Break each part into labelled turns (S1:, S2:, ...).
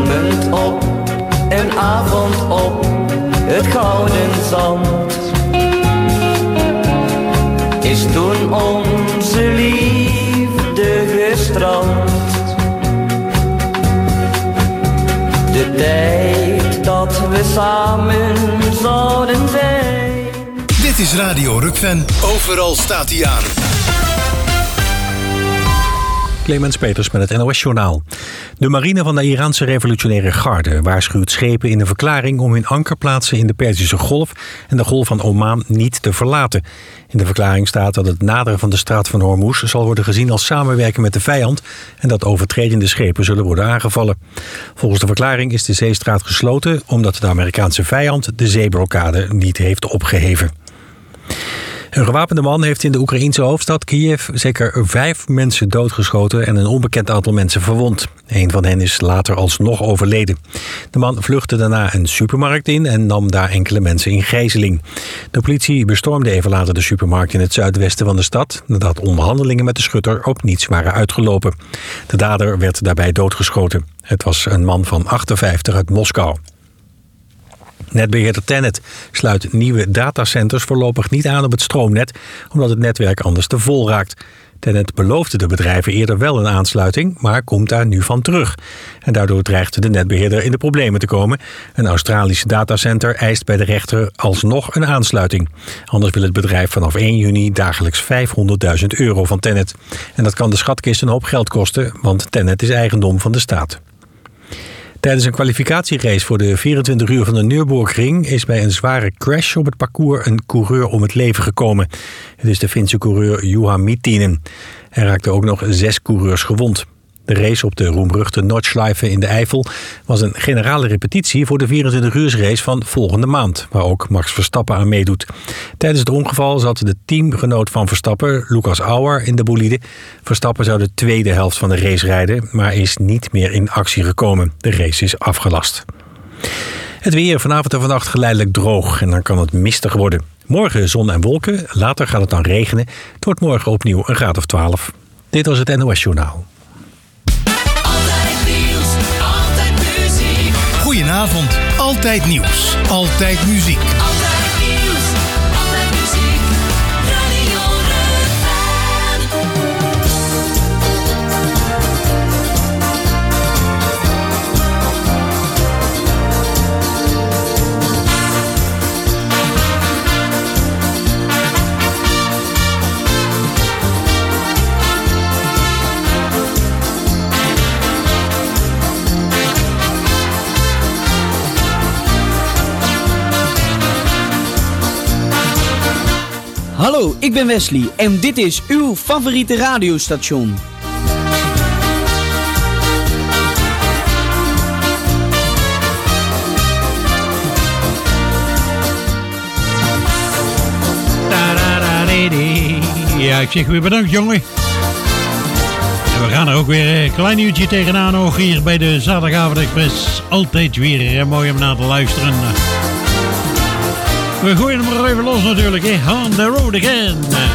S1: munt op, een avond op het gouden zand. Is toen onze liefde gestrand. De tijd dat we samen zouden zijn.
S2: Dit is Radio Rukven. Overal staat hij aan.
S3: Clemens Peters met het NOS-journaal. De marine van de Iraanse revolutionaire garde waarschuwt schepen in een verklaring om hun ankerplaatsen in de Perzische Golf en de Golf van Oman niet te verlaten. In de verklaring staat dat het naderen van de straat van Hormuz zal worden gezien als samenwerken met de vijand en dat overtredende schepen zullen worden aangevallen. Volgens de verklaring is de zeestraat gesloten omdat de Amerikaanse vijand de zeeblokkade niet heeft opgeheven. Een gewapende man heeft in de Oekraïense hoofdstad Kiev zeker 5 mensen doodgeschoten en een onbekend aantal mensen verwond. Een van hen is later alsnog overleden. De man vluchtte daarna een supermarkt in en nam daar enkele mensen in gijzeling. De politie bestormde even later de supermarkt in het zuidwesten van de stad, nadat onderhandelingen met de schutter op niets waren uitgelopen. De dader werd daarbij doodgeschoten. Het was een man van 58 uit Moskou. Netbeheerder TenneT sluit nieuwe datacenters voorlopig niet aan op het stroomnet, omdat het netwerk anders te vol raakt. TenneT beloofde de bedrijven eerder wel een aansluiting, maar komt daar nu van terug. En daardoor dreigt de netbeheerder in de problemen te komen. Een Australisch datacenter eist bij de rechter alsnog een aansluiting. Anders wil het bedrijf vanaf 1 juni dagelijks €500.000 van TenneT. En dat kan de schatkist een hoop geld kosten, want TenneT is eigendom van de staat. Tijdens een kwalificatierace voor de 24 uur van de Nürburgring is bij een zware crash op het parcours een coureur om het leven gekomen. Het is de Finse coureur Juha Miettinen. Er raakten ook nog 6 coureurs gewond. De race op de roemruchte Nordschleife in de Eifel was een generale repetitie voor de 24-uursrace van volgende maand, waar ook Max Verstappen aan meedoet. Tijdens het ongeval zat de teamgenoot van Verstappen, Lucas Auer, in de bolide. Verstappen zou de tweede helft van de race rijden, maar is niet meer in actie gekomen. De race is afgelast. Het weer vanavond en vannacht geleidelijk droog en dan kan het mistig worden. Morgen zon en wolken, later gaat het dan regenen. Het wordt morgen opnieuw een graad of 12. Dit was het NOS Journaal.
S2: Goedenavond, altijd nieuws, altijd muziek.
S4: Altijd nieuws, altijd muziek, Radio
S5: Hallo, ik ben Wesley en dit is uw favoriete radiostation.
S6: Ja, ik zeg weer bedankt, jongen. En we gaan er ook weer een klein uurtje tegenaan nog hier bij de Zaterdagavond Express. Altijd weer mooi om naar te luisteren. We gooien hem er even los natuurlijk, hè. On the road again.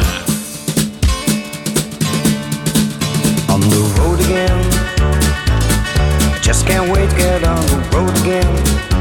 S1: On the road again. Just can't wait to get on the road again.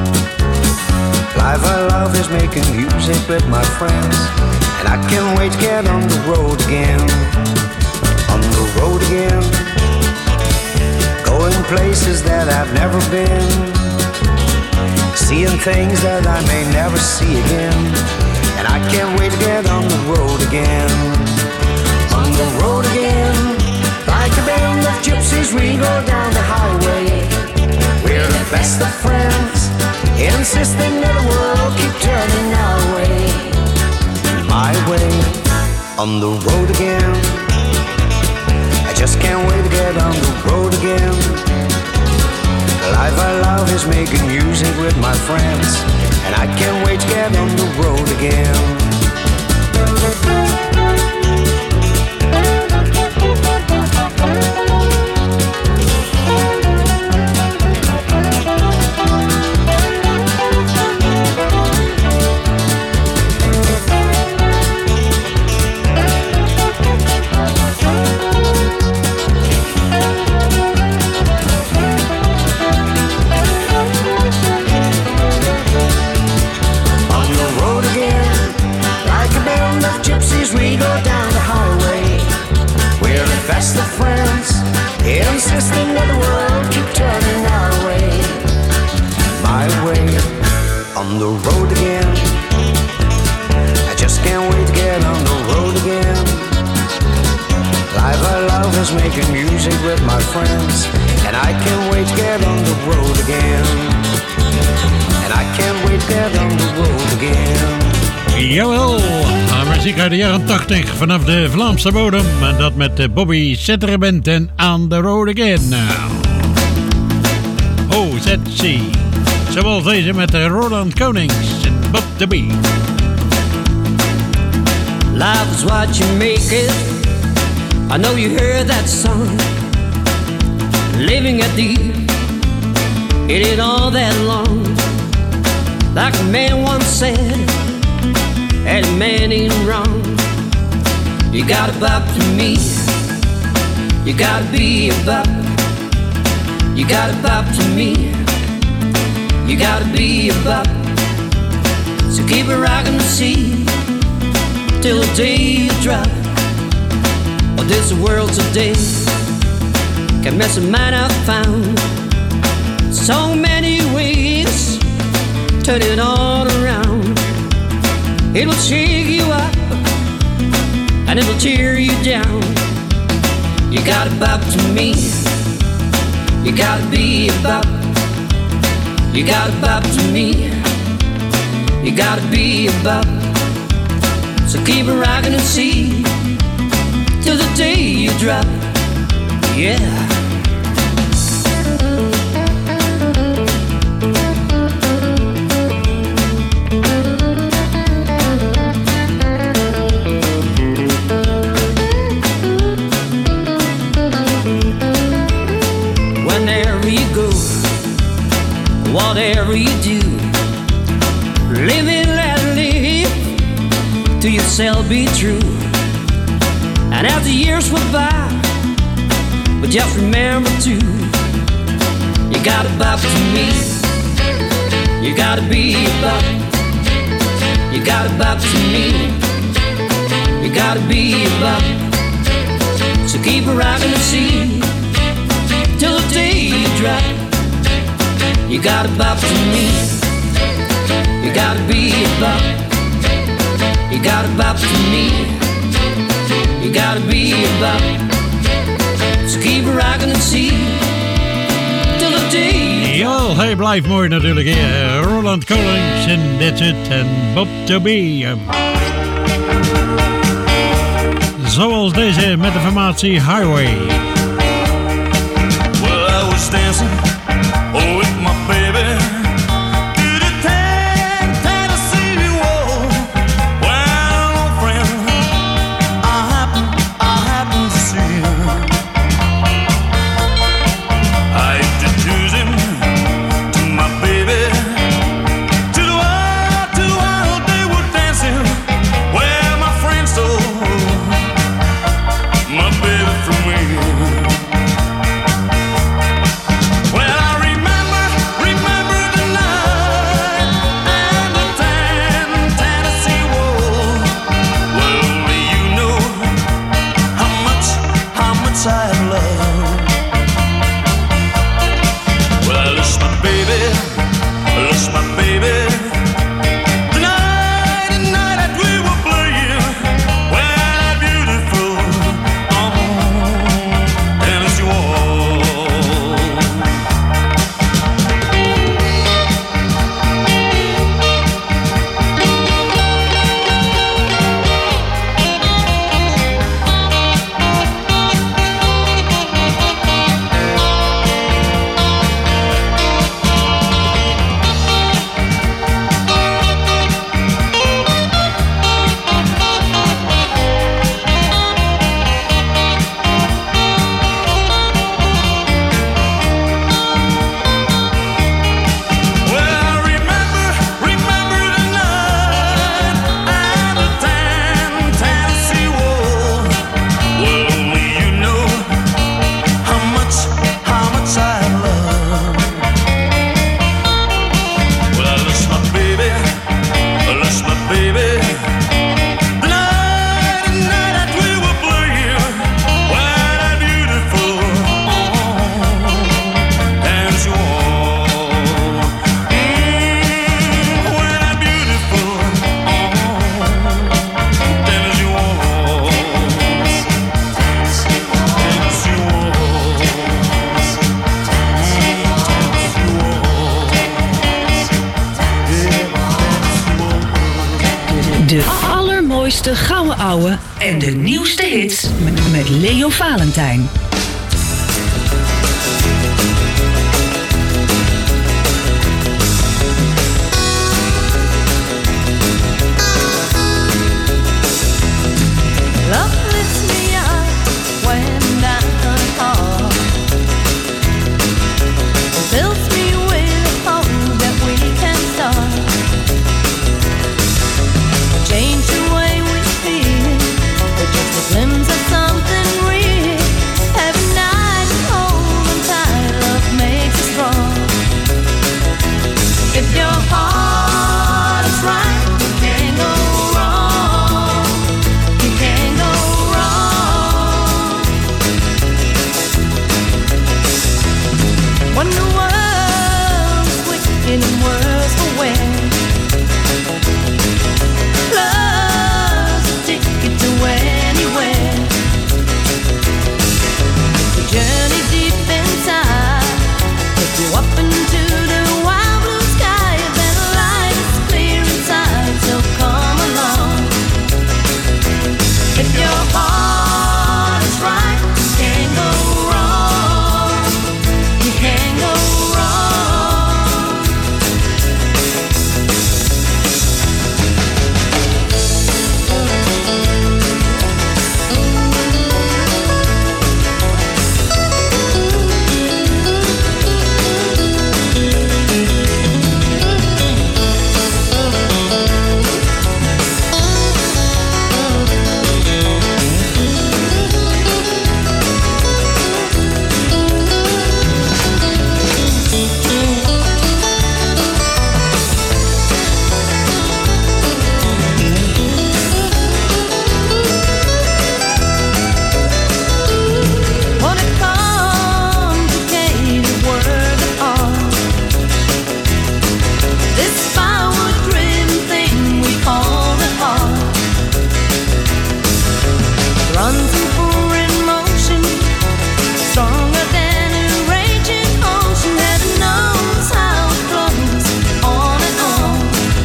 S1: Life I love is making music with my friends. And I can't wait to get on the road again. On the road again. Going places that I've never been. Seeing things that I may never see again. And I can't wait to get on the road again. On the road again. Like a band of gypsies we go down the highway. We're the best of friends, insisting that the world keep turning our way. My way. On the road again. I just can't wait to get on the road again. The life I love is making music with my friends. And I can't wait to get on the road again. again. And I can't wait to get on the road again.
S6: Jawel, muziek uit de jaren 80 vanaf de Vlaamse bodem. En dat met Bobby Setterband en On the Road Again. OZC. Zoals deze met Roland Konings en Bob the Bee.
S7: Life is what you make it. I know you heard that song. Living at deep, it ain't all that long. Like a man once said, and a man ain't wrong. You gotta bop to me. You gotta be a bop. You gotta bop to me. You gotta be a bop. So keep it rockin' the sea till the day you drop. Oh, this world today can mess a man I've found. So many ways, turn it all around. It will shake you up and it will tear you down. You gotta bop to me. You gotta be a bop. You gotta bop to me. You gotta be a bop. So keep it rockin' and see till the day you drop. Yeah. Whenever you go, whatever you do, live it, let live, to yourself be true. And as the years went by, but just remember too, you gotta bop to me. You gotta be a bop. You gotta bop to me. You gotta be a bop. So keep it rockin' and see till the day you drop. You gotta bop to me. You gotta be a bop. You gotta bop to me. You gotta be a bop. So keep it rockin' and see till the day.
S6: Jawel, hij blijft mooi natuurlijk. Roland Konings en That's It en Bob to Be. Zoals deze met de formatie Highway.
S8: Well, I was dancing with my baby. Well,
S9: De allermooiste gouden ouwe en de nieuwste hits met Leo Valentijn.
S10: Glimpse of something real. Every night you hold on tight, love makes you strong. If your heart is right, you can't go wrong. You can't go wrong. When the world is wicked and worse for wear, love's a ticket to anywhere. The journey deep inside takes you up into the wild blue sky. Then life is clear inside, so come along. If your heart is right, you can't go wrong. You can't go wrong. What a complicated world of art. This power-driven thing we call the heart runs in full motion, stronger than a raging ocean. Heaven knows how it flows on and on.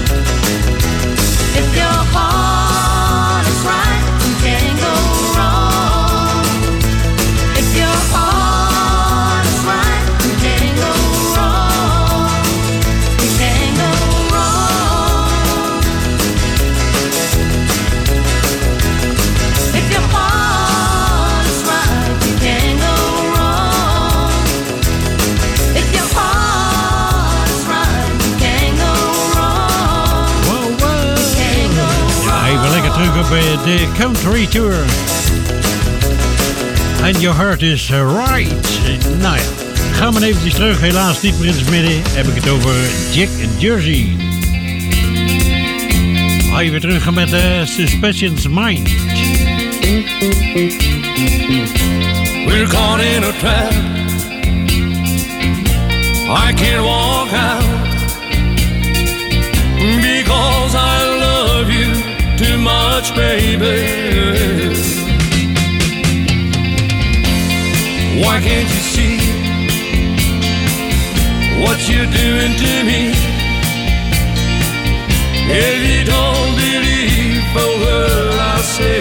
S10: If your heart is right, you can't go wrong. If your heart is right, you can't go wrong. You can't go wrong. If your heart is right, you can't go wrong. If your heart is right, you can't go wrong.
S6: Wow, wow.
S10: You can't go
S6: Ja, even lekker terug op de Country Tour. And your heart is right. Nou ja, gaan we eventjes terug. Helaas niet meer in het midden. Heb ik het over Jack and Jersey. Even terug gaan met Suspicion's Mind.
S8: We're caught in a trap. I can't walk out because I love you too much, baby. Why can't you see what you're doing to me? If you don't believe a word I say,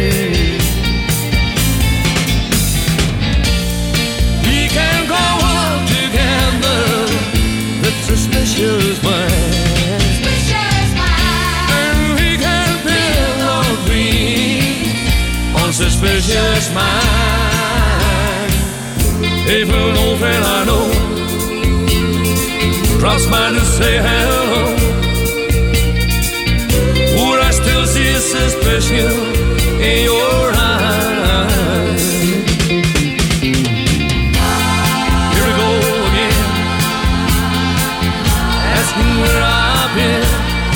S8: we can go on together with suspicious minds, and we can build our dreams on suspicious minds. If an old friend I know drops by to say hello, would I still see suspicion in your eyes? Here we go again, asking where I've been.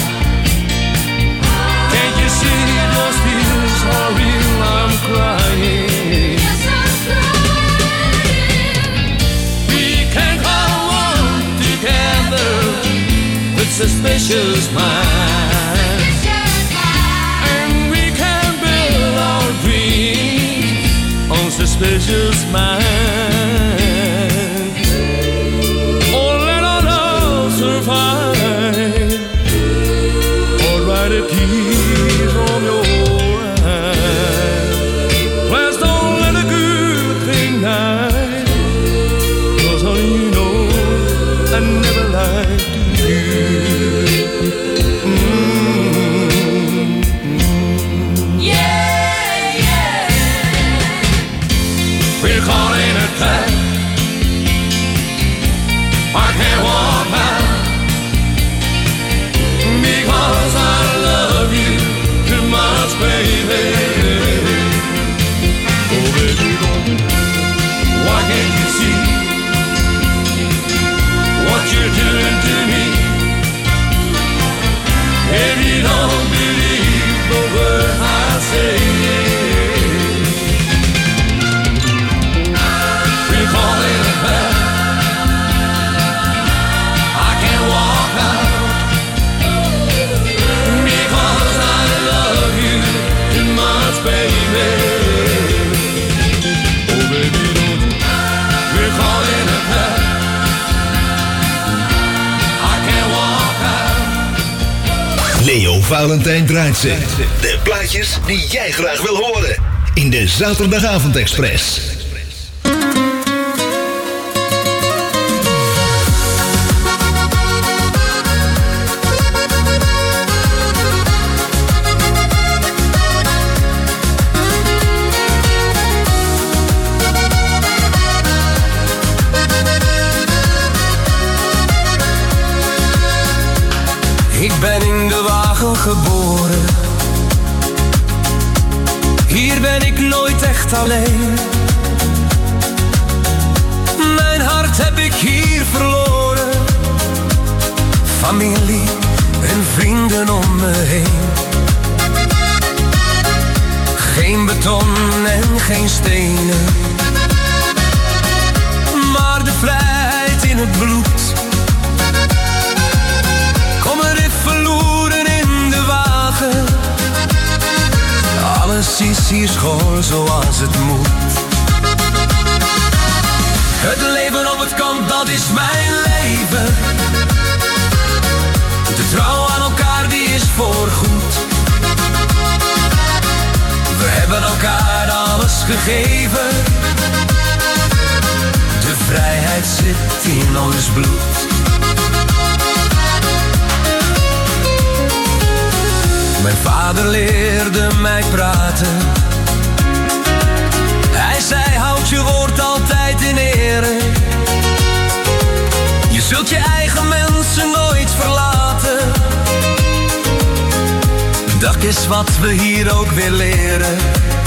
S8: Can't you see those tears are real? I'm crying.
S10: Yes, I'm crying.
S8: We can go on together with suspicious minds, and we can build our dreams on suspicious minds. Oh, let our love survive, or write a key. and never lied to you.
S4: Yeah, yeah.
S8: We're caught in a trap. I can't walk out because I love you too much, baby. Oh, baby, don't. Why can't you see what you're doing to me? If you don't believe the word I say, we're calling it back. I can't walk out because I love you too much, baby. Oh, baby, don't you? We're calling it back. I can't walk out.
S2: Leo Valentijn draait ze. De plaatjes die jij graag wil horen. In de Zaterdagavond Express.
S8: Ik ben in de wagen geboren. Hier ben ik nooit echt alleen. Mijn hart heb ik hier verloren. Familie en vrienden om me heen. Geen beton en geen stenen, maar de vrijheid in het bloed. Kom er verloren in de wagen. Alles is hier schoon zoals het moet. Het leven op het kamp, dat is mijn leven. De trouw aan elkaar, die is voorgoed. We hebben elkaar alles gegeven. De vrijheid zit in ons bloed. Mijn vader leerde mij praten. Hij zei, houd je woord altijd in ere. Je zult je eigen mensen nooit verlaten. Dat is wat we hier ook weer leren.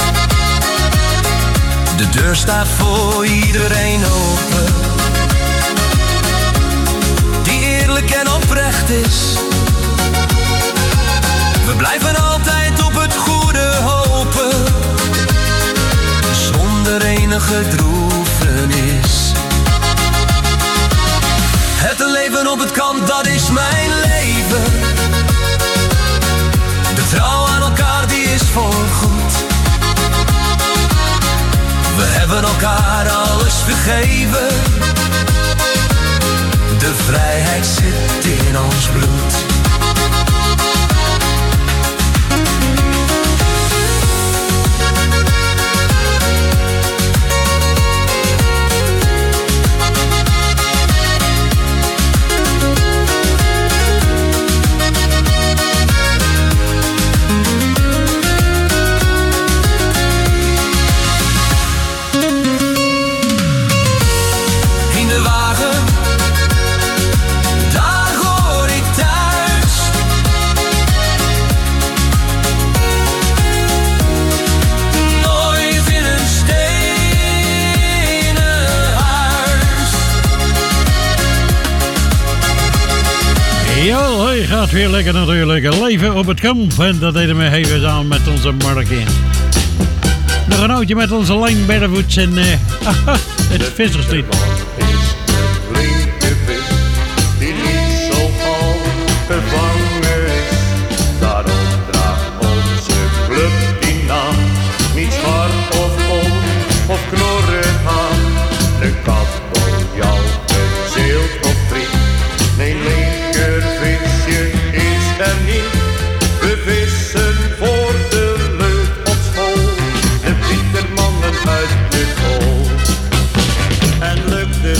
S8: De deur staat voor iedereen open, die eerlijk en oprecht is. We blijven altijd op het goede hopen, zonder enige droefenis. Het leven op het kamp, dat is mijn leven. De trouw aan elkaar, die is voorgoed. We hebben elkaar alles gegeven. De vrijheid zit in ons bloed.
S6: Ja, hij gaat weer lekker natuurlijk. Leven op het kamp. En dat deden we even samen met onze Markie. Nog een oudje met onze Line Barefoots en het Visserslied.
S11: Flinke vis die niet zo al gevangen is. Daarom draagt onze club die naam. Niet zwart of bol of knorren aan. De kabeljauw, een zeelt of friet. Nee, linkervisje is er niet. We vissen voor de leut op school. De pietermannen uit de kool. En lukt het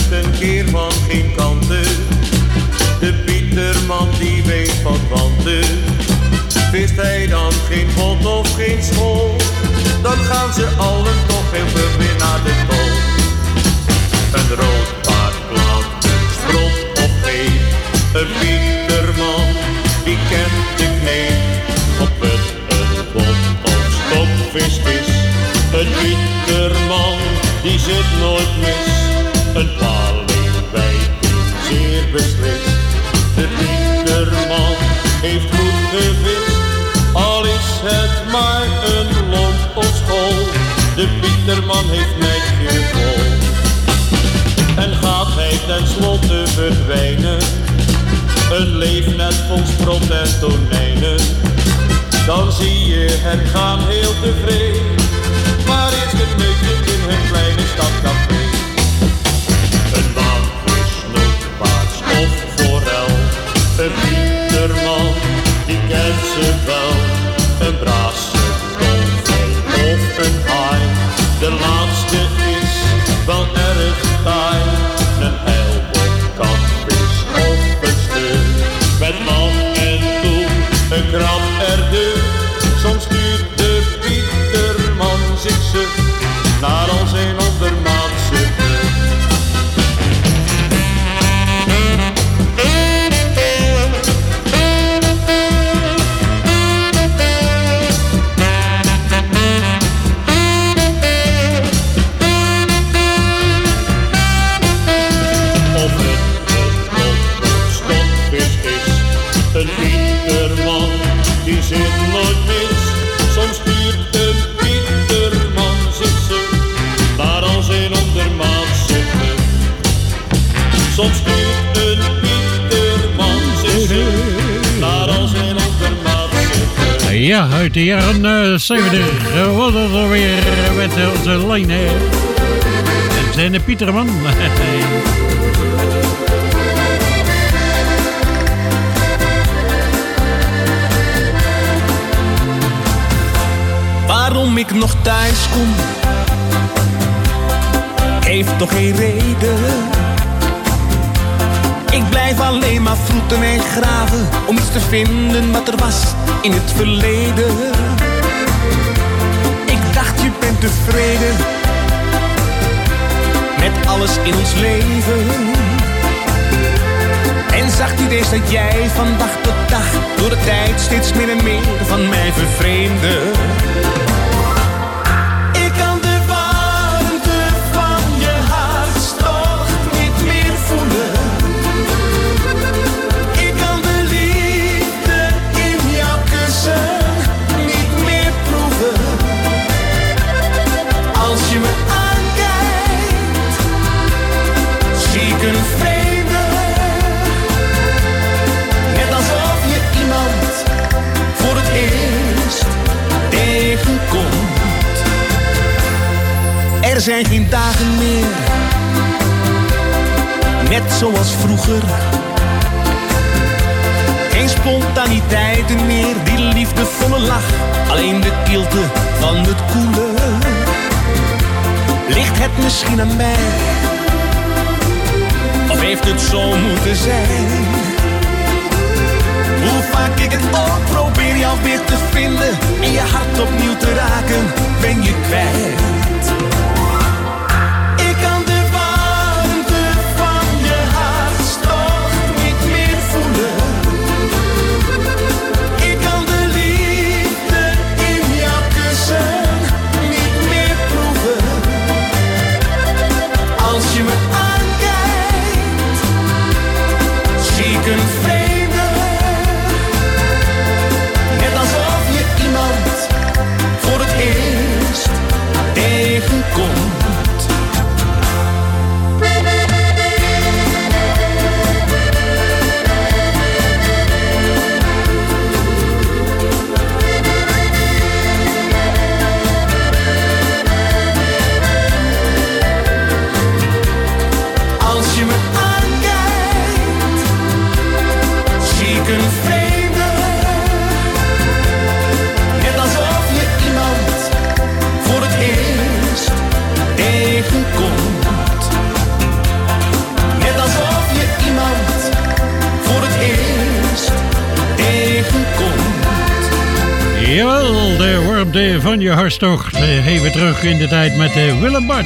S11: ze. Wist hij dan geen bot of geen school, dan gaan ze allen toch heel veel weer naar de tol. Een rood paard plant een strot of geen, een pieterman die kent de kneep. Op het een bot of stokvis is, een pieterman die zit nooit mis. Een paling bijt zeer beslist. De pieterman heeft goed gevist, al is het maar een lomp of school. De pieterman heeft netjes vol. En gaat hij tenslotte verdwijnen, een leefnet vol sprot en tonijnen, dan zie je hen gaan heel tevreden. Maar is het neukje in hun kleine stadcafé. Een walvis, snoekpaard of forel, een pieterman die kent ze wel. Een brasse dolfijn of een haai, de laatste is wel erg taai. Een heilbot, katvis of een steur, met af en toe een krab erdoor. Soms stuurt de pieterman zich suf naar al zijn ondermaatse deur. Een pieterman die zit nooit mis. Soms stuurt een pieterman zich suf naar al zijn ondermaatse club. Soms stuurt een pieterman zich suf naar al zijn ondermaatse club.
S6: Ja, uit de jaren 70 was het alweer met onze lijn. En zijn de Pieterman.
S12: Waarom ik nog thuis kom, heeft toch geen reden. Ik blijf alleen maar vroeten en graven om iets te vinden wat er was in het verleden. Ik dacht je bent tevreden met alles in ons leven. En zag niet eens dat jij van dag tot dag door de tijd steeds meer en meer van mij vervreemde. Ik kan de warmte van je hartstocht niet meer voelen. Ik kan de liefde in jouw kussen niet meer proeven. Als je me aankijkt, zie ik een vreemde. Net alsof je iemand voor het eerst tegenkomt. Er zijn geen dagen meer, net zoals vroeger. Geen spontaniteiten meer, die liefdevolle lach. Alleen de kilte van het koele. Ligt het misschien aan mij? Of heeft het zo moeten zijn? Hoe vaak ik het ook probeer jou weer te vinden en je hart opnieuw te raken, ben je kwijt. Ik kan de warmte van je hartstocht niet meer voelen. Ik kan de liefde in jouw kussen niet meer proeven. Als je me aankijkt, zie ik een vreemde. Net alsof je iemand voor het eerst
S6: Jawel, de warmte van je hartstocht. Even terug in de tijd met Willem Bart.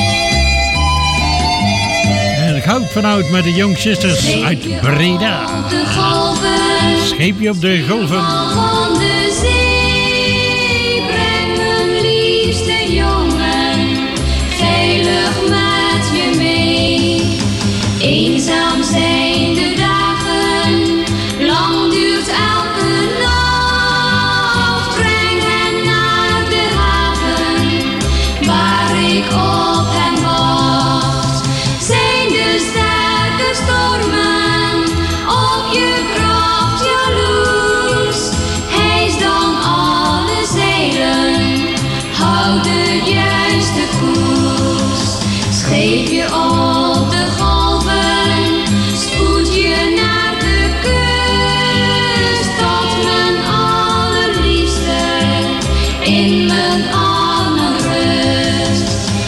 S6: En goud van oud met de Young Sisters uit Breda. Scheepje op de golven.
S10: Van de zee, breng mijn liefste jongen veilig met je mee. Eenzaam zijn de dagen, lang duurt elke nacht. Breng hen naar de haven, waar ik op hen wacht. Zijn de sterke stormen op je gracht jaloers? Hijs dan alle zeilen, houd de juiste koers. Scheepje op de golven, spoed je naar de kust. Tot mijn allerliefste in mijn armen rust.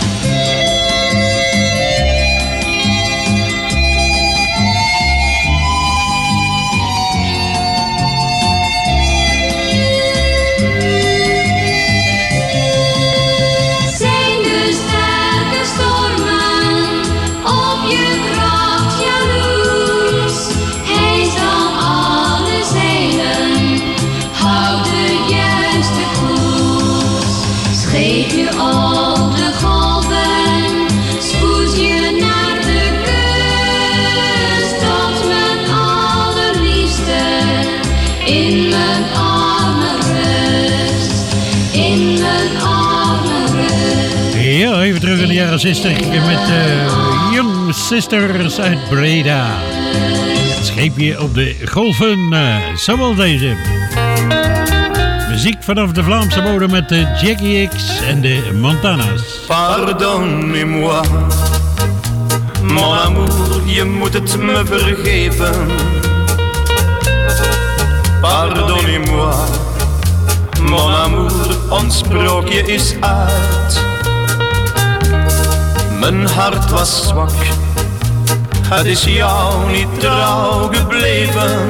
S10: Zijn de sterke stormen op je gracht jaloers? Hijs dan alle zeilen, houd de juiste koers. Scheepje op de golven, spoed je naar de kust. Tot mijn allerliefste in mijn armen rust. In mijn armen rust.
S6: Ja, even terug in de jaren 60 met Young Sisters uit Breda. Scheepje op de golven, zoals deze. Muziek vanaf de Vlaamse bodem met de Jackie X en de Montana's.
S11: Pardonnez-moi, mon amour, je moet het me vergeven. Pardonnez-moi, mon amour, ons sprookje is uit. Mijn hart was zwak, het is jou niet trouw gebleven.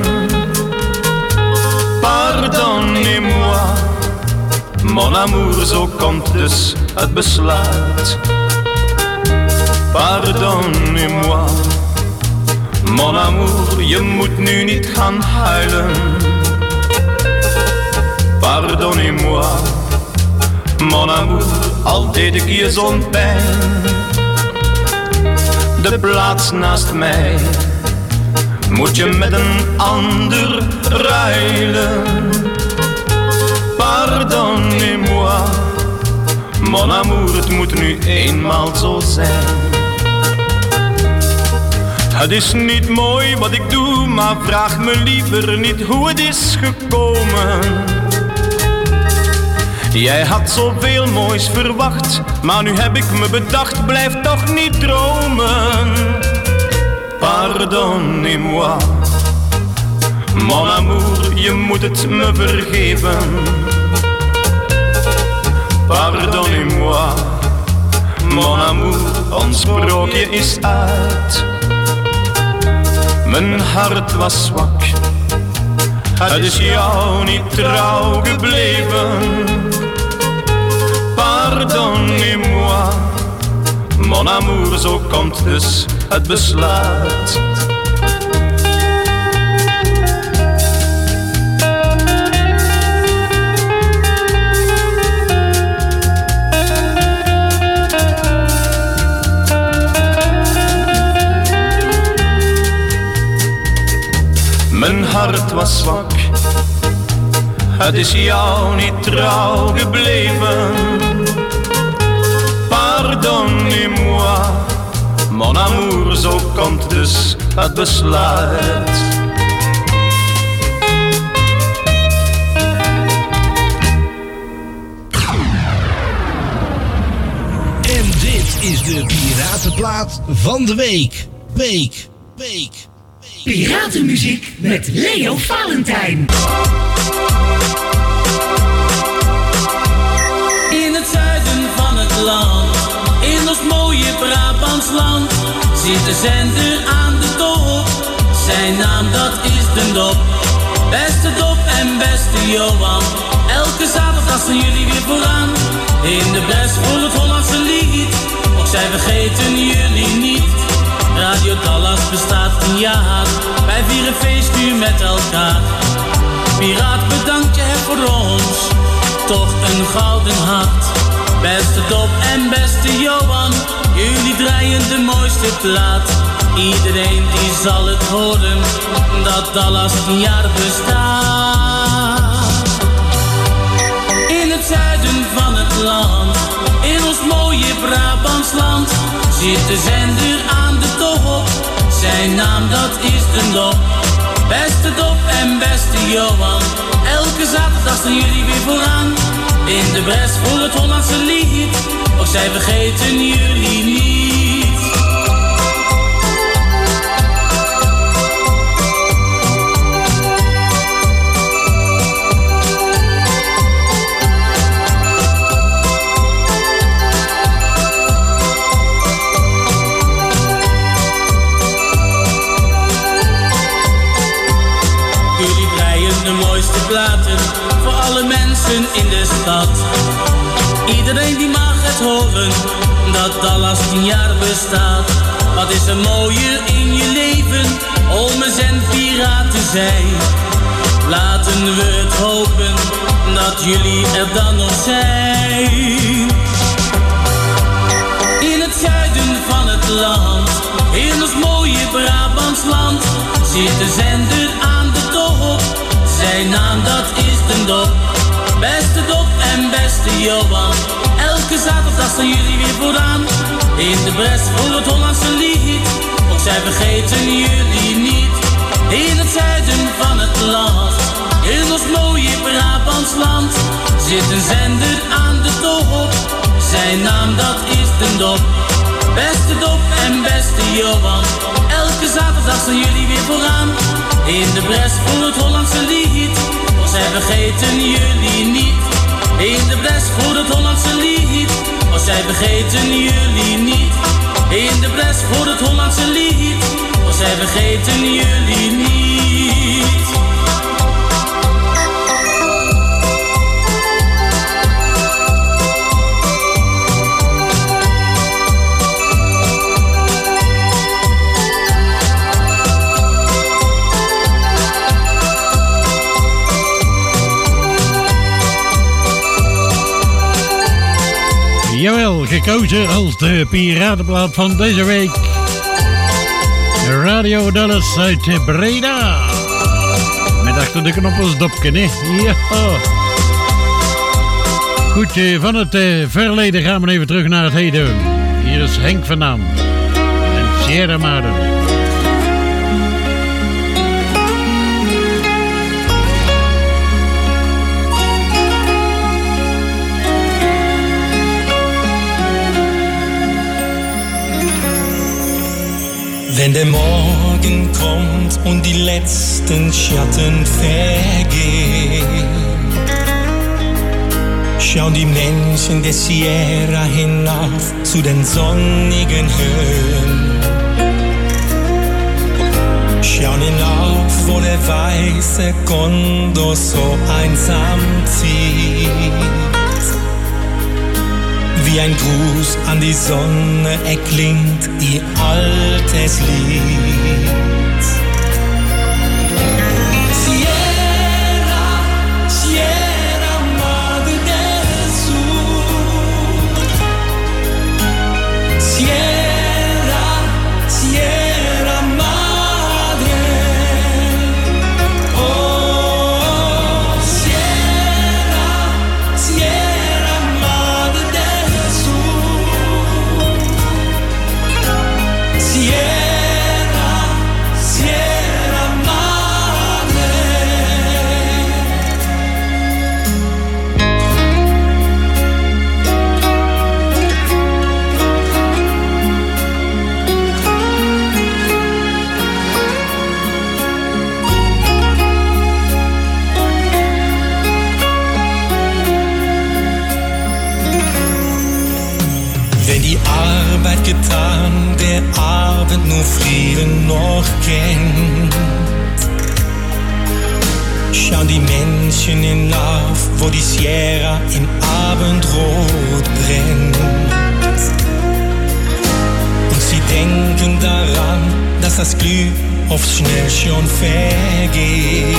S11: Pardonnez-moi, mon amour, zo komt dus het besluit. Pardonnez-moi, mon amour, je moet nu niet gaan huilen. Pardonnez-moi, mon amour, al deed ik je zo'n pijn. De plaats naast mij moet je met een ander ruilen. Pardonnez-moi, mon amour, het moet nu eenmaal zo zijn. Het is niet mooi wat ik doe, maar vraag me liever niet hoe het is gekomen. Jij had zoveel moois verwacht, maar nu heb ik me bedacht, blijf toch niet dromen. Pardonnez-moi, mon amour, je moet het me vergeven. Pardonnez-moi, mon amour, ons sprookje is uit. Mijn hart was zwak, het is jou niet trouw gebleven. Pardonnez-moi, mon amour, zo komt dus het besluit. Mijn hart was zwak, het is jou niet trouw gebleven. Pardonnez-moi, mon amour, zo komt dus het besluit.
S2: En dit is de Piratenplaat van de week.
S9: Piratenmuziek met Leo Valentijn.
S13: In het zuiden van het land, in ons mooie Brabants land, zit de zender aan de top. Zijn naam dat is de Dop. Beste Dop en beste Johan, elke zaterdag staan jullie weer vooraan. In de bres voor het Hollandse lied, ook zij vergeten jullie niet. Radio Dallas bestaat 10 jaar, wij vieren feest nu met elkaar. Piraat, bedankt, je hebt voor ons toch een gouden hart. Beste Dop en beste Johan, jullie draaien de mooiste plaat. Iedereen die zal het horen, dat Dallas 10 jaar bestaat. In het zuiden van het land, in ons mooie Brabantsland, zit de zender aan de top. Zijn naam dat is de Dop. Beste Dop en beste Johan, elke zaterdag staan jullie weer vooraan. In de bres voor het Hollandse lied, ook zij vergeten jullie niet. Jullie draaien de mooiste platen voor alle mensen in de stad. Iedereen die mag het horen, dat Dallas 10 jaar bestaat. Wat is er mooier in je leven, Olmes en piraten zijn. Laten we het hopen, dat jullie er dan nog zijn. In het zuiden van het land, in ons mooie Brabantsland, zit de zender aan de top. Zijn naam dat is de Dop. Beste Dop en beste Johan, elke zaterdag staan jullie weer vooraan. In de bres voor het Hollandse lied, ook zij vergeten jullie niet. In het zuiden van het land, in ons mooie Brabantsland, zit een zender aan de top. Zijn naam dat is de Dop. Beste Dop en beste Johan, elke zaterdag staan jullie weer vooraan. In de bres voor het Hollandse lied, ook zij vergeten jullie niet. In de bres voor het Hollandse lied, ook zij vergeten jullie niet. In de bres voor het Hollandse lied, ook zij vergeten jullie niet.
S6: Jawel, gekozen als de piratenplaat van deze week. Radio Dallas uit Breda. Met achter de knop als dopje, hè? Ja. Goed, van het verleden gaan we even terug naar het heden. Hier is Henk van Dam en Sierra Madre.
S14: Wenn der Morgen kommt und die letzten Schatten vergehen, schauen die Menschen der Sierra hinauf zu den sonnigen Höhen. Schauen hinauf, wo der weiße Kondor so einsam zieht. Wie ein Gruß an die Sonne erklingt ihr altes Lied. Sierra, Sierra Madre del Sur. Sierra, Sierra Madre. Oh, Sierra, Sierra Madre del Sierra, Städtchen in Lauf, wo die Sierra im Abendrot brennt. Und sie denken daran, dass das Glück oft schnell schon vergeht.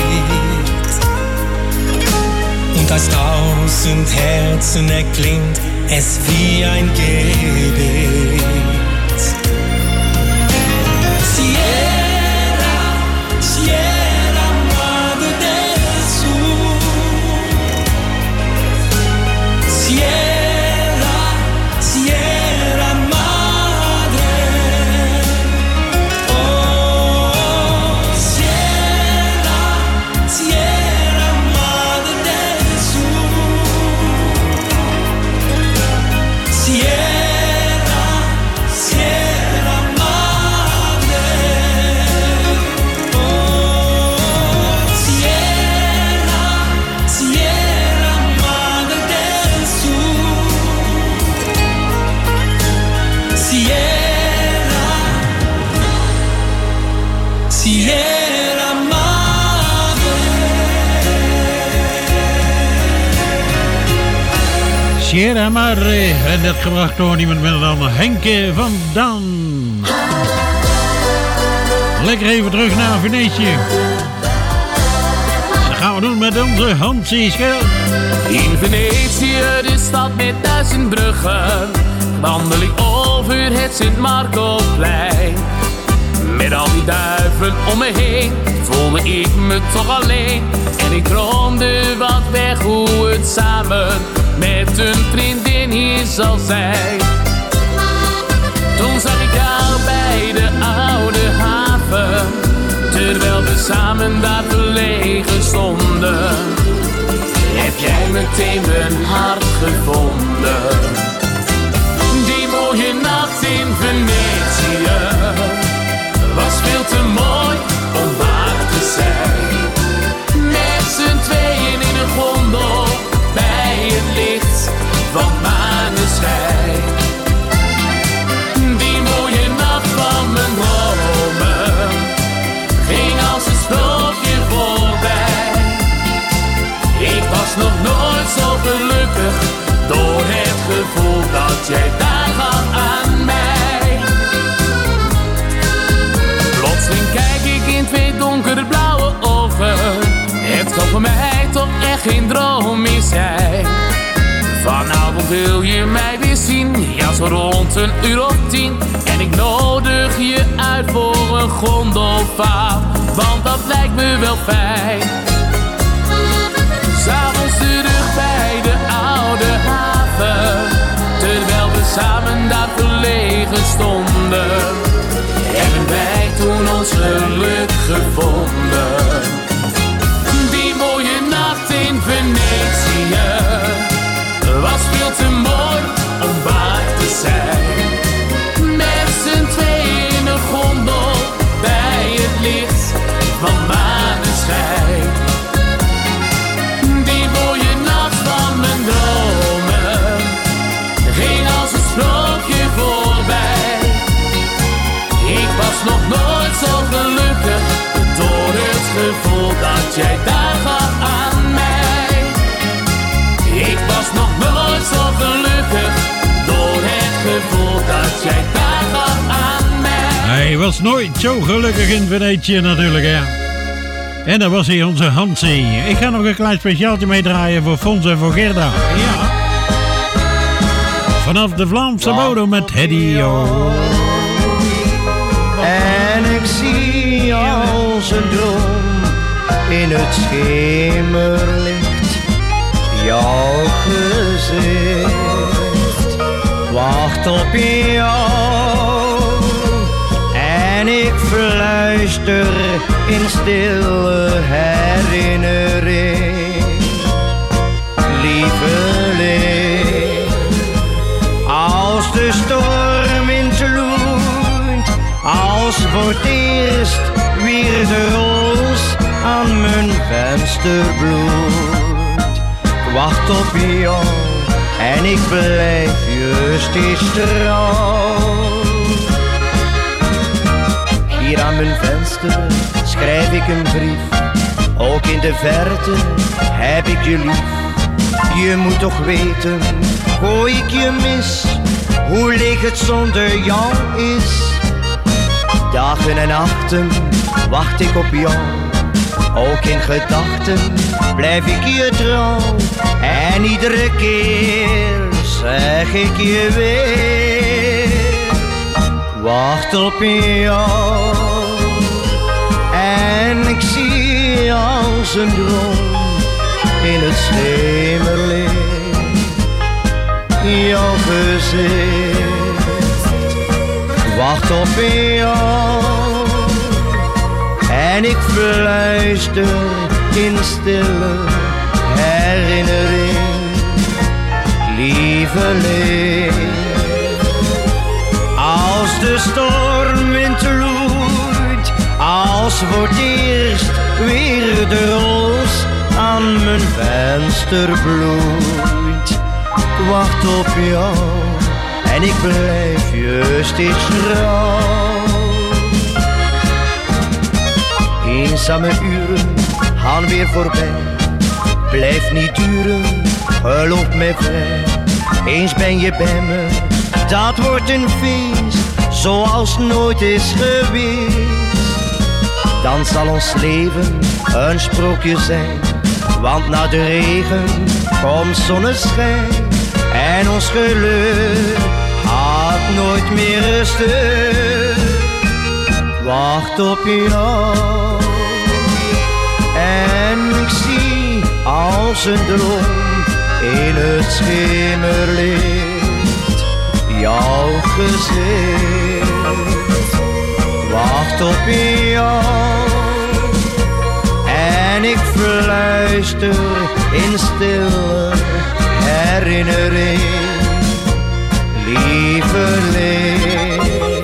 S14: Und als 1000 Herzen erklingt es wie ein Gebet. Sierra, Sierra Madre del Sur. Sierra, Sierra Madre. Oh, Sierra, Sierra Madre del Sur. Sierra, Sierra Madre. Oh, Sierra, Sierra Madre del Sur. Sierra, Sierra Madre.
S6: Sierra Madre. En dat gebracht door niemand minder dan Henke van Daan. Lekker even terug naar Venetië. Dat gaan we doen met onze Hansie Schel.
S8: In Venetië, de stad met 1000 bruggen, wandel ik over het Sint-Marco-plein. Met al die duiven om me heen, voelde ik me toch alleen. En ik droomde wat weg hoe het samen met een vriendin hier zal zijn. Toen zag ik jou bij de oude haven, terwijl we samen daar verlegen stonden. Heb jij meteen mijn hart gevonden? Die mooie nacht in Venetië was veel te mooi om waar te zijn. Met z'n tweeën in een gondel bij het licht van maneschijn. Die mooie nacht van mijn dromen ging als een sprookje voorbij. Ik was nog nooit zo gelukkig door het gevoel dat jij daar gaf aan mij. Plotseling kijk ik in twee donkerblauwe ogen. Het kan voor mij toch echt geen droom meer zijn. Vanavond wil je mij weer zien, ja zo rond 10:00. En ik nodig je uit voor een gondelvaart, want dat lijkt me wel fijn. S'avonds terug bij de oude haven, terwijl we samen daar verlegen stonden. Hebben wij toen ons geluk gevonden. Die mooie nacht in Venetië was veel te mooi om waar te zijn. Met z'n tweeën in een gondel bij het licht van maneschijn. Die mooie nacht van mijn dromen ging als een sprookje voorbij. Ik was nog nooit zo gelukkig door het gevoel dat jij daar gaf aan mij. Ik was nog nooit zo gelukkig door het gevoel dat jij daar gaf aan mij.
S6: Hij was nooit zo gelukkig in Venetië natuurlijk, ja. En dat was hier onze Hansie. Ik ga nog een klein speciaaltje meedraaien voor Fons en voor Gerda. Ja. Vanaf de Vlaamse bodem met Hedy-O.
S1: En ik zie als een droom in het schemerlicht jouw gezicht. Wacht op jou en ik fluister in stille herinnering. Lieveling, als de storm intloeit, als voor het eerst weer de roos aan mijn venster bloeit. Ik wacht op jou en ik blijf je steeds trouw. Hier aan mijn venster schrijf ik een brief ook in de verte heb ik je lief. Je moet toch weten, gooi ik je mis, hoe leeg het zonder jou is. Dagen en nachten wacht ik op jou, ook in gedachten blijf ik je trouw. En iedere keer zeg ik je weer, wacht op jou. En ik zie als een droom in het schemerlicht jouw gezicht. Wacht op jou. En ik fluister in stille herinnering, lieveling. Als de stormwind loeit, als voor het eerst weer de roos aan mijn venster bloeit. Ik wacht op jou en ik blijf je steeds trouw. Eenzame uren gaan weer voorbij, blijf niet duren, geloof mij vrij. Eens ben je bij me, dat wordt een feest, zoals nooit is geweest. Dan zal ons leven een sprookje zijn, want na de regen komt zonneschijn. En ons geluk gaat nooit meer rusten. Wacht op jou. En ik zie als een droom in het schemerlicht jouw gezicht. Wacht op jou. En ik fluister in stille herinnering, lieveling.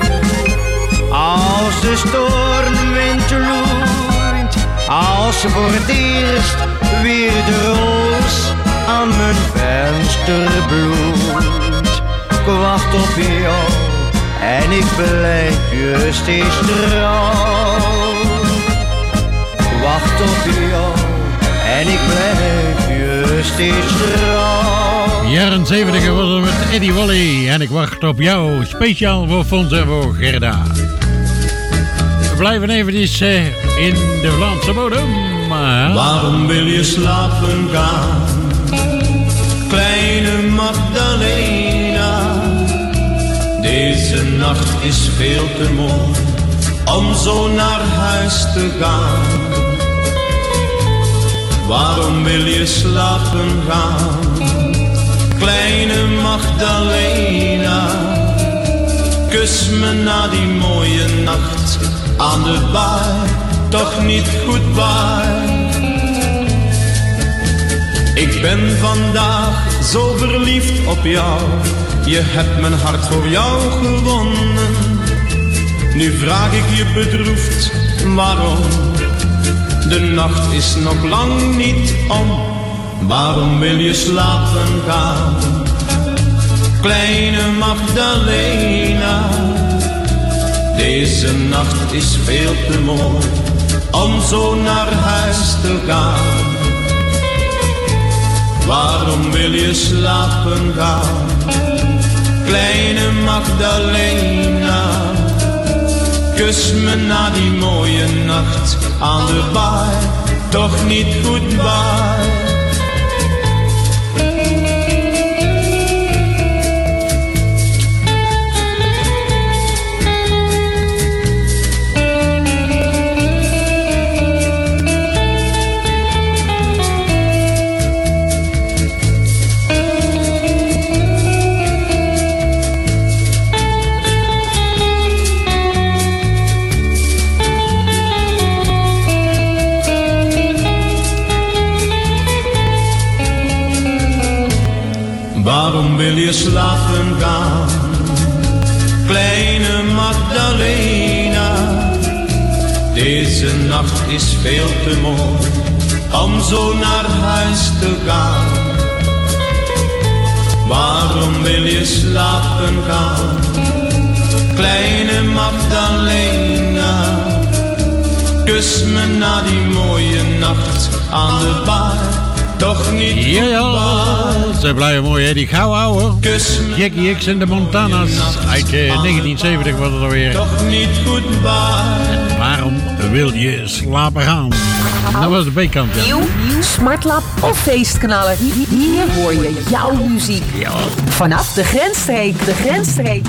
S1: Als de stormwind loeit, als voor het eerst weer de roos aan mijn venster bloeit. Ik wacht op jou en ik blijf je steeds trouw. Ik wacht op jou en ik blijf je steeds trouw.
S6: Jaren 70 was het met Eddie Wally en ik wacht op jou. Speciaal voor Fons en voor Gerda. We blijven eventjes in de Vlaamse bodem.
S14: Waarom wil je slapen gaan, kleine Magdalena? Deze nacht is veel te mooi om zo naar huis te gaan. Waarom wil je slapen gaan, kleine Magdalena? Kus me na die mooie nacht aan de baai, toch niet goodbye. Ik ben vandaag zo verliefd op jou, je hebt mijn hart voor jou gewonnen. Nu vraag ik je bedroefd waarom, de nacht is nog lang niet om. Waarom wil je slapen gaan, kleine Magdalena? Deze nacht is veel te mooi om zo naar huis te gaan. Waarom wil je slapen gaan, kleine Magdalena? Kus me na die mooie nacht aan de baai, toch niet goodbye. Waarom wil je slapen gaan, kleine Magdalena? Deze nacht is veel te mooi om zo naar huis te gaan. Waarom wil je slapen gaan, kleine Magdalena? Kus me na die mooie nacht aan de bar. Toch niet
S6: ja, ze blijven mooi hè, die gauw ouwe. Jackie X en de Montana's uit 1970 was het alweer.
S14: Toch niet goodbye.
S6: Waarom wil je slapen gaan? Dat was de B-kant. Ja.
S15: Nieuw, Smartlab of feestkanalen. Hier hoor je jouw muziek.
S6: Ja.
S15: Vanaf de grensstreek, de grensstreek.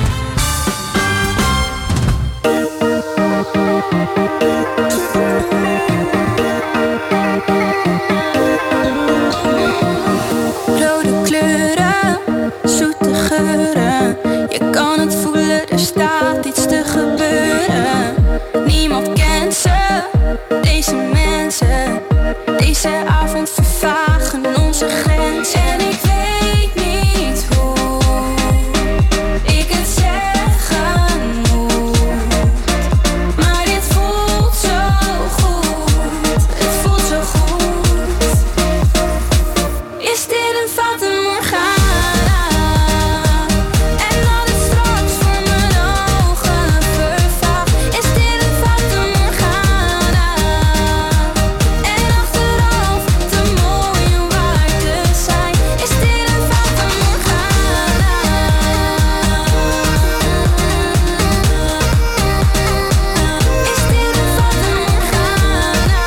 S16: Rode kleuren, zoete geuren. Je kan het voelen, er staat iets te gebeuren. Niemand kent ze, deze mensen. Deze avond vervagen onze grenzen. En ik weet niet hoe ik het zeggen moet. Maar dit voelt zo goed, het voelt zo goed. Is dit een fata morgana? En dat het straks voor mijn ogen vervaagt. Is dit een fata morgana? En achteraf te mooi om waar te zijn. Is dit een fata morgana? Is dit een fata morgana?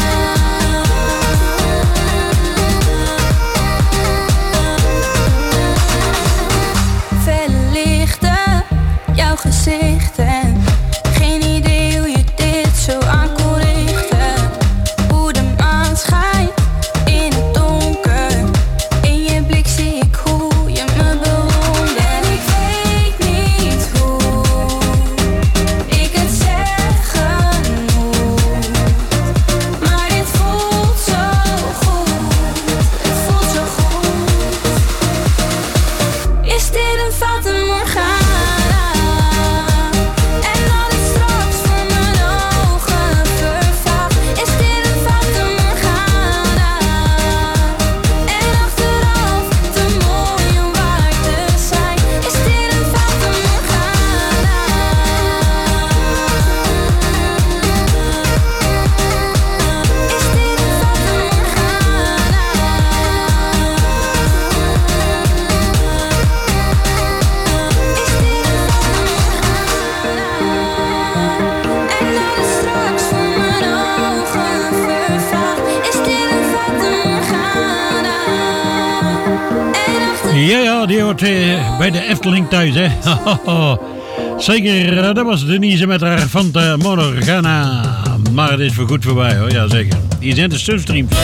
S16: Felle lichten, jouw gezichten. Geen idee hoe je dit zo aan kon richten. Hoe de maan schijnt in het donker. In je blik zie ik hoe je me bewondert. En ik weet niet hoe ik het zeggen moet. Maar dit voelt zo goed, het voelt zo goed. Is dit een fata morgana? En dat het straks voor mijn ogen vervaagt. Is dit een fata morgana? En achteraf te mooi om waar te zijn. Is dit een fata morgana? Is dit een fata en dat het straks voor mijn ogen vervaagt. Is dit een fata morgana?
S6: Ja, die hoort bij de Efteling thuis, hè. Zeker, dat was Denise met haar Fata Morgana. Maar het is voor goed voorbij, hoor. Ja, zeker. Hier zijn de Sunstreams.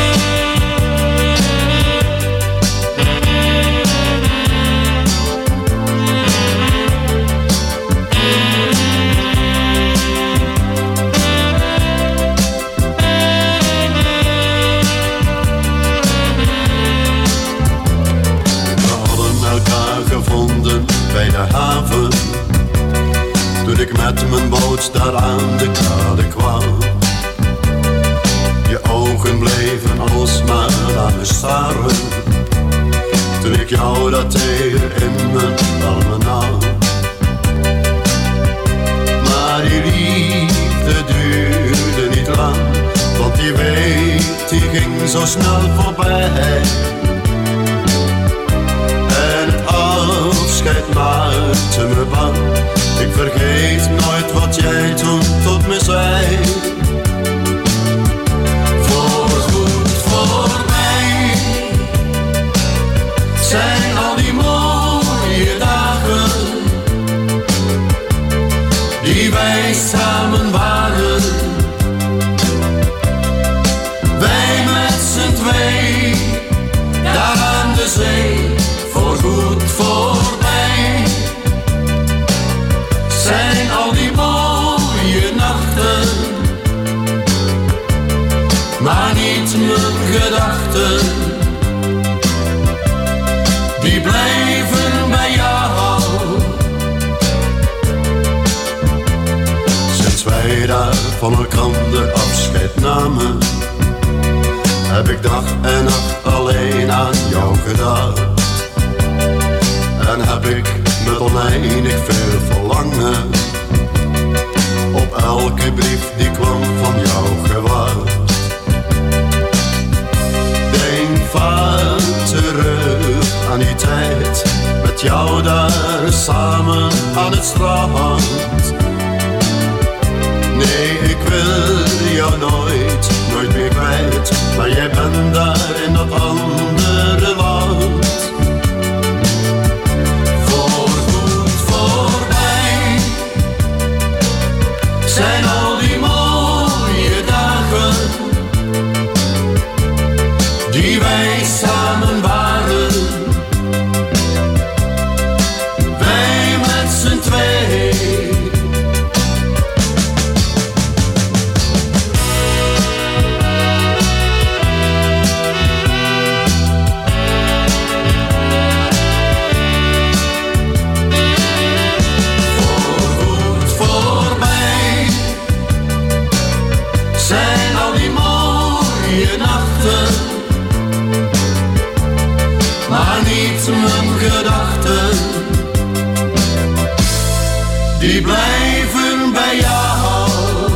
S17: We hadden elkaar gevonden bij de haven. Toen ik met mijn boot daar aan de kade kwam. Je ogen bleven alsmaar aan me staren. Toen ik jou dat tegen in mijn armen nam. Maar die liefde duurde niet lang. Want die week die ging zo snel voorbij. En het afscheid maakte me bang. Ik vergeet nooit wat jij toen tot me zei. Voorgoed voorbij zijn al die mooie dagen die wij samen waren. Wij met z'n twee daar aan de zee. Voorgoed voorbij zijn al die mooie nachten, maar niet mijn gedachten. Die blijven bij jou. Sinds wij daar van elkaar afscheid namen, heb ik dag en nacht alleen aan jou gedacht. En heb ik met oneindig veel verlangen op op elke brief die kwam van jou gewacht. Denk vaak terug aan die tijd, met jou daar samen aan het strand. Nee, ik wil jou nooit meer kwijt, maar jij bent daar in dat andere land. Voorgoed voorbij zijn al die mooie dagen die wij samen waren. Wij met z'n twee. Mijn gedachten, die blijven bij jou.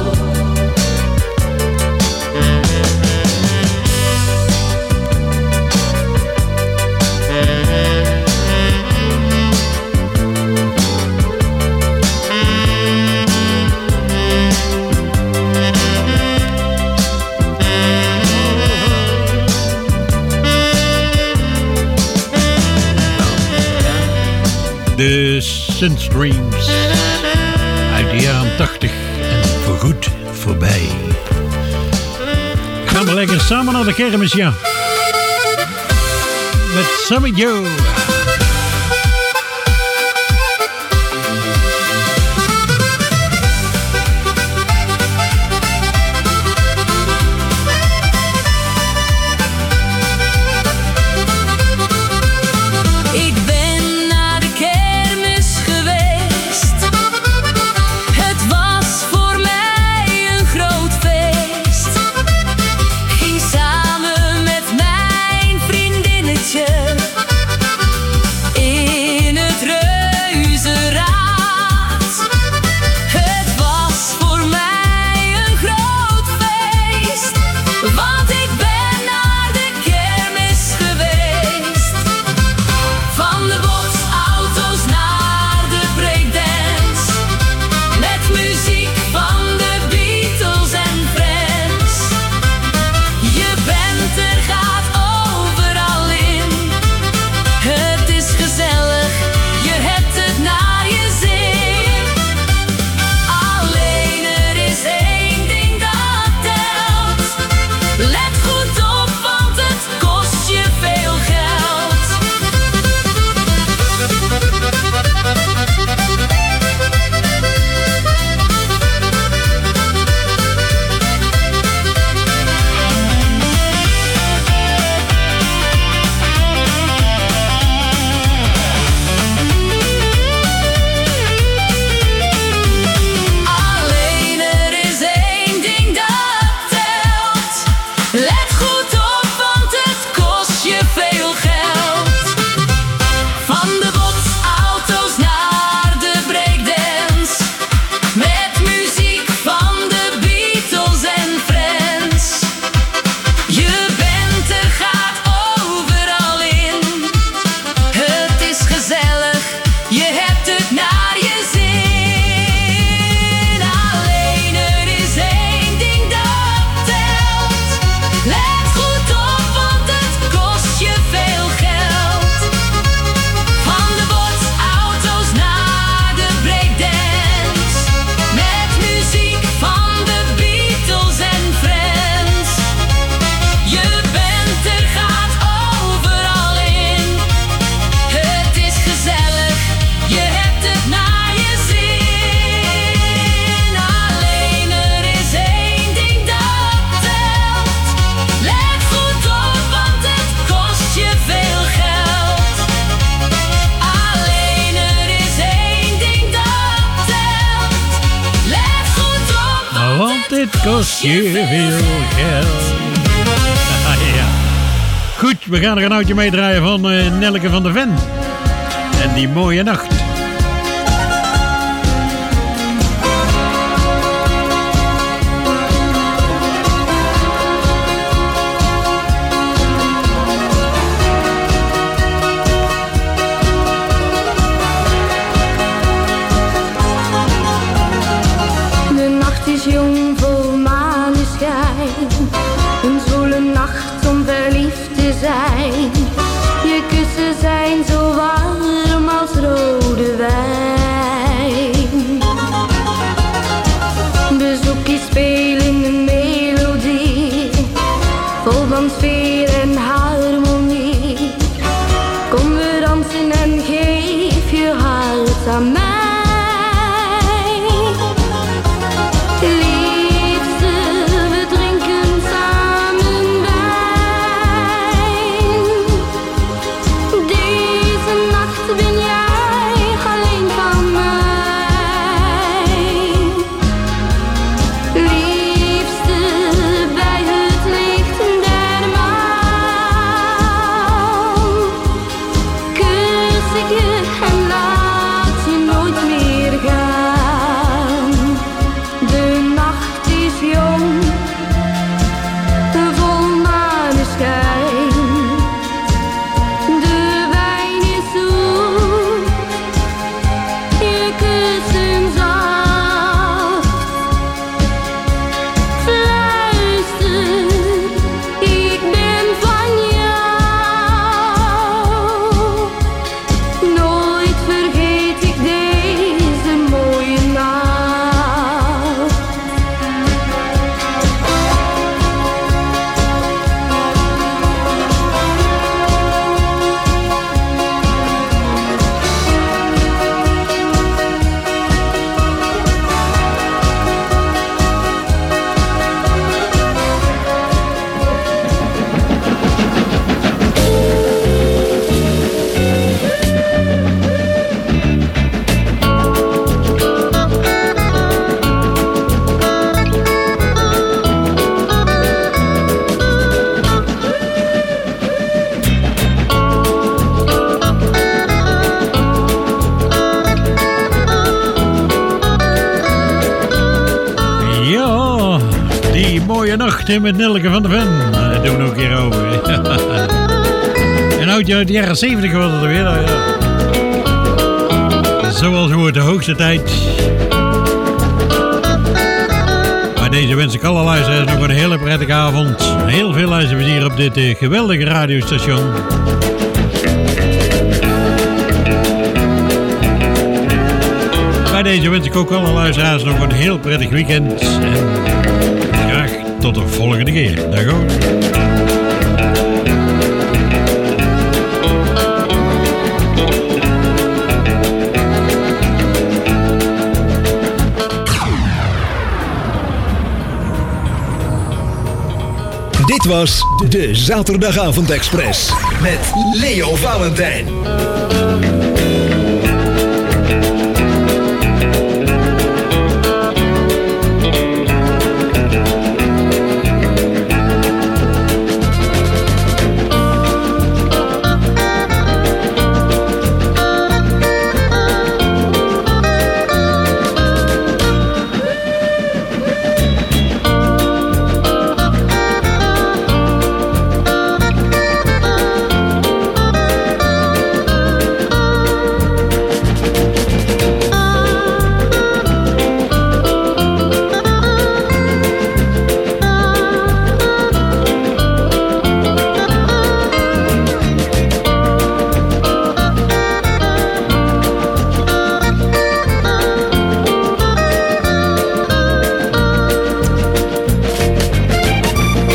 S6: De Sunstreams uit de jaren 80 en voorgoed voorbij. Gaan we lekker samen naar de kermis, ja. Met Sammy Joe. het kost je veel geld. Ja. Goed, we gaan er een oudje meedraaien van Nelleke van der Ven. En die mooie nacht.
S16: zijn. Je kussen zijn zo warm als rode wijn. Bezoekjes spelen een melodie, vol van sfeer en harmonie. Kom we dansen en geef je hart aan mij. Liefste, we drinken samen wijn. Deze nacht ben jij alleen van mij. Liefste, bij het licht der maan kus ik je en laat je nooit meer gaan. De nacht is jong, vol maneschijn. De wijn is zoet, je kussen zacht. Fluister, ik ben van jou. Nooit vergeet ik deze mooie nacht.
S6: Ja, die mooie nacht met Nelke van der Ven. Dat doen we nog een keer over. Een oudje uit de jaren 70 was het er weer. Nou ja. Zoals hoort, de hoogste tijd. Bij deze wens ik alle luisteraars nog een hele prettige avond. Heel veel luisterplezier op dit geweldige radiostation. Bij deze wens ik ook alle luisteraars nog een heel prettig weekend. En graag tot de volgende keer. Dag hoor.
S2: Dit was de Zaterdagavond Express met Leo Valentijn.